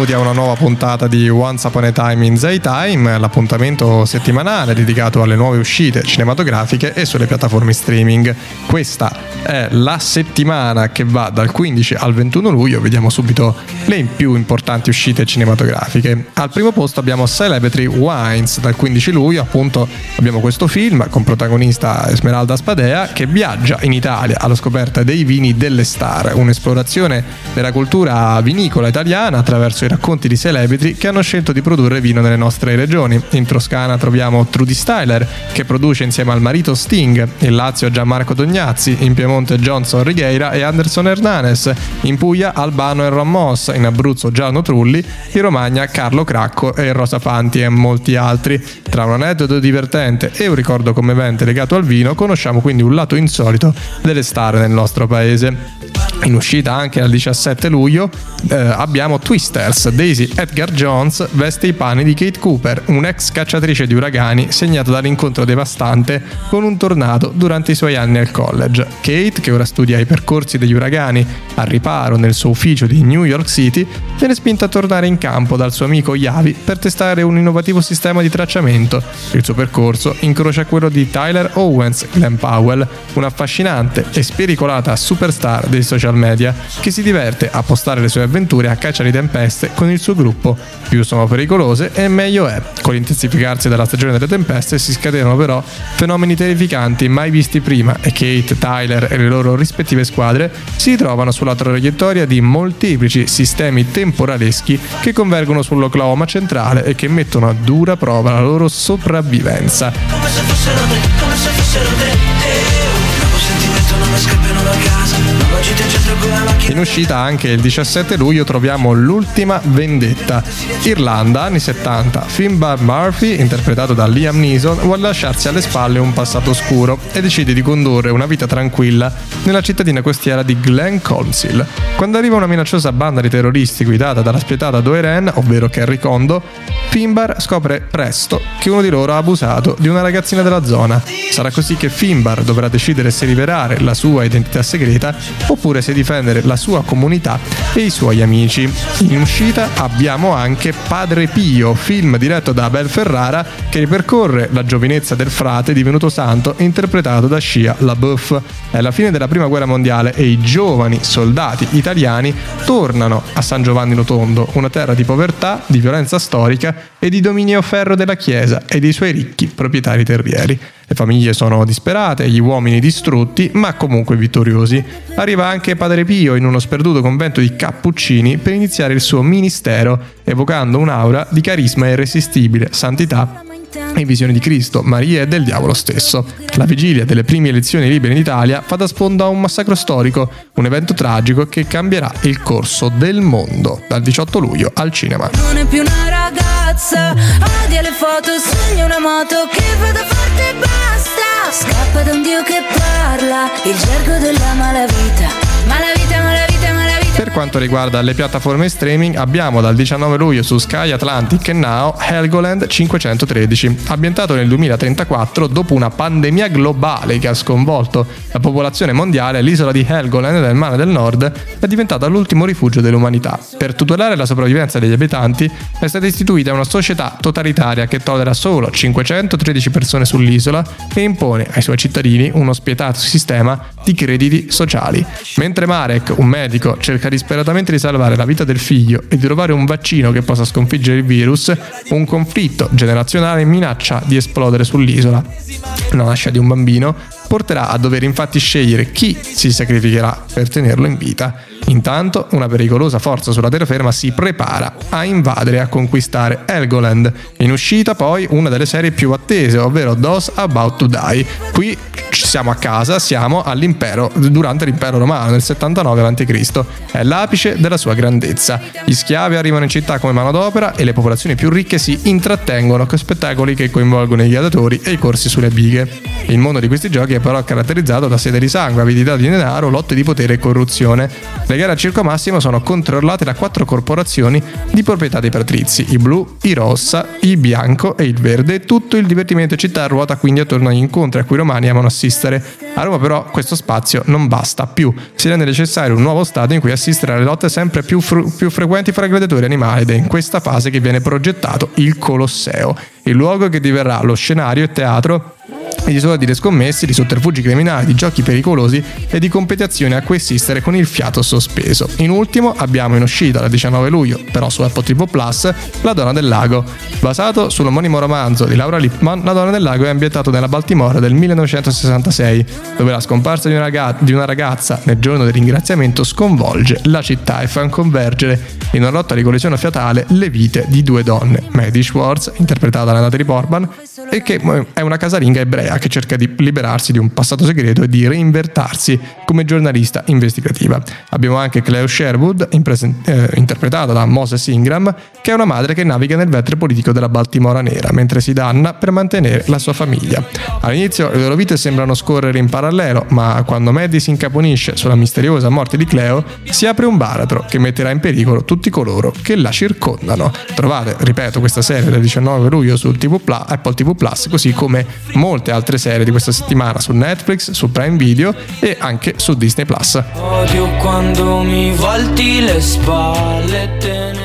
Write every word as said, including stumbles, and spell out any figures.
benvenuti a una nuova puntata di Once Upon a Time in Zaytime, l'appuntamento settimanale dedicato alle nuove uscite cinematografiche e sulle piattaforme streaming. Questa è la settimana che va dal quindici al ventuno luglio, vediamo subito le più importanti uscite cinematografiche. Al primo posto abbiamo Celebrity Wines, dal quindici luglio appunto abbiamo questo film con protagonista Esmeralda Spadea che viaggia in Italia alla scoperta dei vini delle star, un'esplorazione della cultura vinicola italiana attraverso i racconti di celebrity che hanno scelto di produrre vino nelle nostre regioni. In Toscana troviamo Trudy Styler che produce insieme al marito Sting, in Lazio Gianmarco Tognazzi, in Piemonte Johnson Righeira e Anderson Hernanes, in Puglia Albano e Ramos, in Abruzzo Giano Trulli, in Romagna Carlo Cracco e Rosa Fanti e molti altri. Tra un aneddoto divertente e un ricordo commovente legato al vino conosciamo quindi un lato insolito delle star nel nostro paese. In uscita anche al diciassette luglio eh, abbiamo Twisters. Daisy Edgar Jones veste i panni di Kate Cooper, un'ex cacciatrice di uragani segnata dall'incontro devastante con un tornado durante i suoi anni al college. Kate, che ora studia i percorsi degli uragani al riparo nel suo ufficio di New York City, viene spinta a tornare in campo dal suo amico Yavi per testare un innovativo sistema di tracciamento. Il suo percorso incrocia quello di Tyler Owens, Glenn Powell, un'affascinante e spericolata superstar dei social media che si diverte a postare le sue avventure a caccia di tempeste con il suo gruppo. Più sono pericolose e meglio è. Con l'intensificarsi della stagione delle tempeste si scatenano però fenomeni terrificanti mai visti prima e Kate, Tyler e le loro rispettive squadre si trovano sulla traiettoria di molteplici sistemi temporaleschi che convergono sull'Oklahoma centrale e che mettono a dura prova la loro sopravvivenza. Come se fossero te, come se fossero te, eh, un nuovo sentimento non mi scappano da casa, non agito in centro con la macchina. In uscita anche il diciassette luglio troviamo L'ultima vendetta. Irlanda, anni settanta. Finbar Murphy, interpretato da Liam Neeson, vuole lasciarsi alle spalle un passato oscuro e decide di condurre una vita tranquilla nella cittadina costiera di Glen Colmcille. Quando arriva una minacciosa banda di terroristi guidata dalla spietata Doeren, ovvero Carrie Kondo, Finbar scopre presto che uno di loro ha abusato di una ragazzina della zona. Sarà così che Finbar dovrà decidere se rivelare la sua identità segreta oppure se difendere la sua comunità e i suoi amici. In uscita abbiamo anche Padre Pio, film diretto da Abel Ferrara che ripercorre la giovinezza del frate divenuto santo interpretato da Shia LaBeouf. È la fine della prima guerra mondiale e i giovani soldati italiani tornano a San Giovanni Rotondo, una terra di povertà, di violenza storica e di dominio ferro della Chiesa e dei suoi ricchi proprietari terrieri. Le famiglie sono disperate, gli uomini distrutti, ma comunque vittoriosi. Arriva anche Padre Pio in uno sperduto convento di cappuccini per iniziare il suo ministero, evocando un'aura di carisma irresistibile, santità e visioni di Cristo, Maria e del diavolo stesso. La vigilia delle prime elezioni libere in Italia fa da sponda a un massacro storico, un evento tragico che cambierà il corso del mondo. Dal diciotto luglio al cinema. Non è più una ragazza, odia le foto, sogna una moto che vada forte e basta. Scappa da un Dio che parla, il gergo della malavita. Malavita, malavita, malavita. Per quanto riguarda le piattaforme streaming abbiamo dal diciannove luglio su Sky Atlantic e Now Helgoland cinquecentotredici. Ambientato nel duemilatrentaquattro, dopo una pandemia globale che ha sconvolto la popolazione mondiale, l'isola di Helgoland nel Mare del Nord è diventata l'ultimo rifugio dell'umanità. Per tutelare la sopravvivenza degli abitanti è stata istituita una società totalitaria che tollera solo cinquecentotredici persone sull'isola e impone ai suoi cittadini uno spietato sistema di crediti sociali. Mentre Marek, un medico, cerca disperatamente di salvare la vita del figlio e di trovare un vaccino che possa sconfiggere il virus, un conflitto generazionale minaccia di esplodere sull'isola. La nascita di un bambino porterà a dover infatti scegliere chi si sacrificherà per tenerlo in vita. Intanto una pericolosa forza sulla terraferma si prepara a invadere e a conquistare Helgoland. In uscita poi una delle serie più attese, ovvero Those About to Die. Qui siamo a casa, siamo all'impero, durante l'impero romano nel settantanove avanti Cristo. È l'apice della sua grandezza. Gli schiavi arrivano in città come manodopera e le popolazioni più ricche si intrattengono con spettacoli che coinvolgono i gladiatori e i corsi sulle bighe. Il mondo di questi giochi è però caratterizzato da sete di sangue, avidità di denaro, lotte di potere e corruzione. Le Le gare al Circo Massimo sono controllate da quattro corporazioni di proprietà dei patrizi: i blu, i rossa, i bianco e il verde. Tutto il divertimento città ruota quindi attorno agli incontri a cui i romani amano assistere. A Roma però questo spazio non basta più, si rende necessario un nuovo stadio in cui assistere alle lotte sempre più, fru- più frequenti fra gladiatori e animali, ed è in questa fase che viene progettato il Colosseo, il luogo che diverrà lo scenario e teatro di episodi di scommesse, di sotterfugi criminali, di giochi pericolosi e di competizioni a cui assistere con il fiato sospeso. In ultimo abbiamo in uscita dal diciannove luglio, però su Apple ti vu Plus, La Donna del Lago. Basato sull'omonimo romanzo di Laura Lippman, La Donna del Lago è ambientato nella Baltimora del millenovecentosessantasei, dove la scomparsa di una, ragazza, di una ragazza nel giorno del ringraziamento sconvolge la città e fa convergere in una lotta di collisione fatale le vite di due donne, Maddie Schwartz, interpretata da Natalie Portman, e che è una casalinga ebrea che cerca di liberarsi di un passato segreto e di reinventarsi come giornalista investigativa. Abbiamo anche Cleo Sherwood, impresen- eh, interpretata da Moses Ingram, che è una madre che naviga nel ventre politico della Baltimora nera, mentre si danna per mantenere la sua famiglia. All'inizio le loro vite sembrano scorrere in parallelo, ma quando Maddie si incaponisce sulla misteriosa morte di Cleo, si apre un baratro che metterà in pericolo tutti coloro che la circondano. Trovate, ripeto, questa serie del diciannove luglio su T V Plus, Apple ti vu Plus, così come molte altre serie di questa settimana su Netflix, su Prime Video e anche su Disney Plus. Odio quando mi volti le spalle, te ne